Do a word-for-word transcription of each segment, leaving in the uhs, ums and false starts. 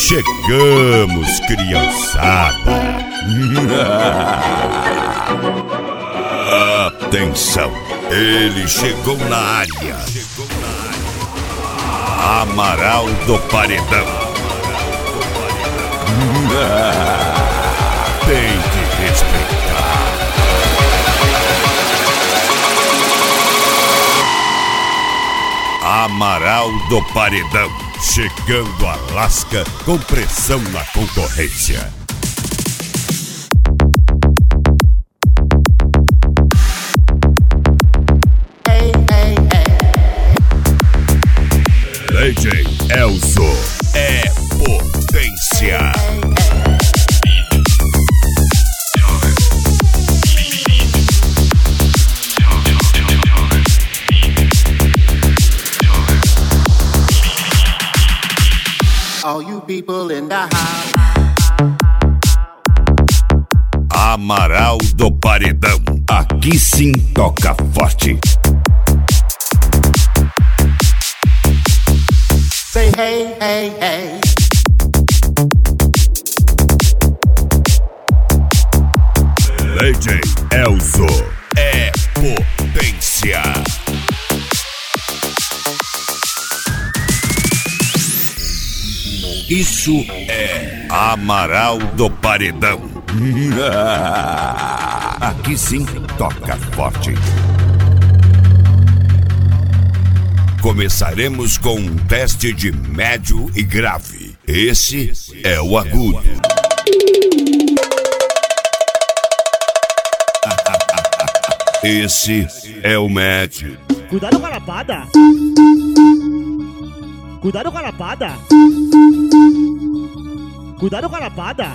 Chegamos, criançada. Atenção, ele chegou na área. Amaral do Paredão. Tem que respeitar. Amaral do Paredão. Chegando a lasca com pressão na concorrência. Hey, hey, hey. D J Elzo é potência. All you people in the house. Amaral do Paredão. Aqui sim toca forte. Say hey, hey, hey. D J Elzo é potência. Isso é Amaral do Paredão. Aqui sim toca forte. Começaremos com um teste de médio e grave. Esse é o agudo. Esse é o médio. Cuidado com a lapada. Cuidado com a lapada. Cuidado com a lapada.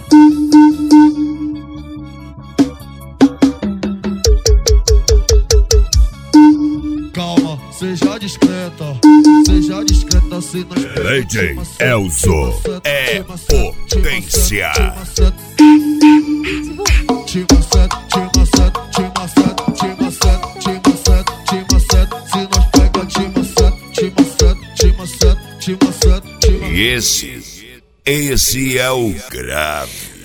Calma, seja discreta. Seja discreta, se nós D J Elzo é potência. Tima sete, tima sete, tima sete, tima sete, tima sete, tima sete. Se nós pega tima sete, tima sete, tima sete, tima sete, tima. E esse, esse é o grave.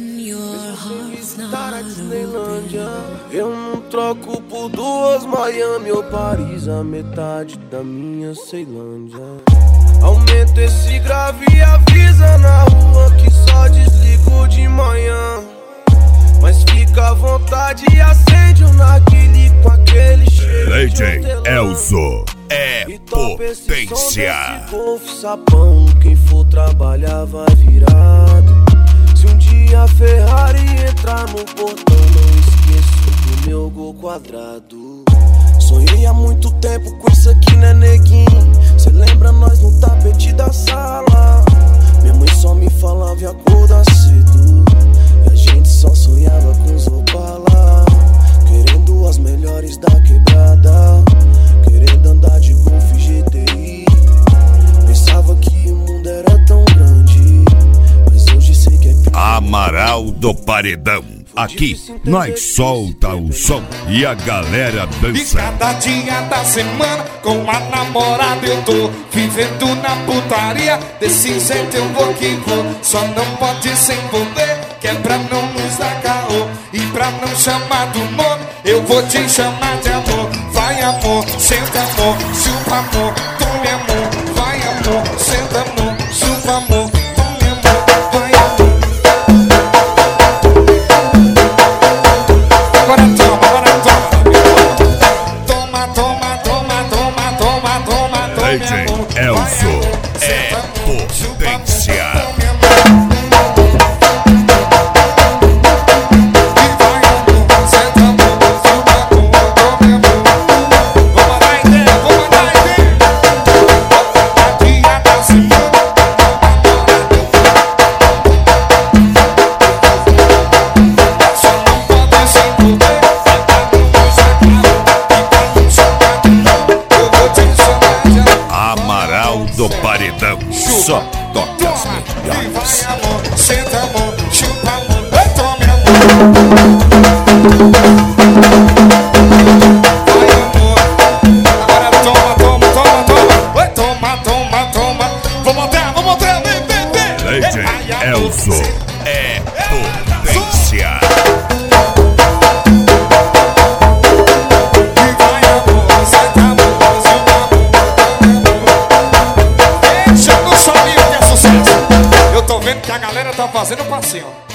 Eu não troco por duas Miami ou Paris, a metade da minha Ceilândia. Aumenta esse grave e avisa na rua que só desligo de manhã. Mas fica à vontade e acende o narguile com aquele cheiro. D J Elzo é potência. Golfe, sapão, quem for trabalhar vai virado. Se um dia a Ferrari entrar no portão, não esqueço do meu gol quadrado. Sonhei há muito tempo com isso aqui, né, neguinho? Cê lembra nós no tapete da sala? Minha mãe só me falava e acordar cedo. E a gente só sonhava com os Opala, querendo as melhores da quebrada, querendo andar de Golf G T I. Pensava que o mundo era tão grande, mas hoje sei que é pequeno. Amaral do Paredão. Aqui nós solta o som e a galera E dança. cada dia da semana com a namorada eu tô vivendo na putaria. Desse jeito eu vou que vou. Só não pode se envolver, que é pra não nos dar caô. E pra não chamar do nome, eu vou te chamar de amor. Vai amor, senta amor, chupa amor, tome amor. Vai amor, senta amor, chupa amor, tome amor. Vai amor. Agora toma, agora toma. Toma, toma, toma, toma, toma, toma, toma. D J Elzo é potência. Amaral do Paredão. Só toca as melhores. Vai amor, senta amor, chupa amor, vai tome amor. Vai amor, agora toma, toma, toma, toma. Vai toma, toma, toma. Vamos até, vamos até, vem, vem, vem. D J Elzo é potência. E vai amor, sai da música, amor. Deixa no solinho que é sucesso. Eu tô vendo que a galera tá fazendo um passinho.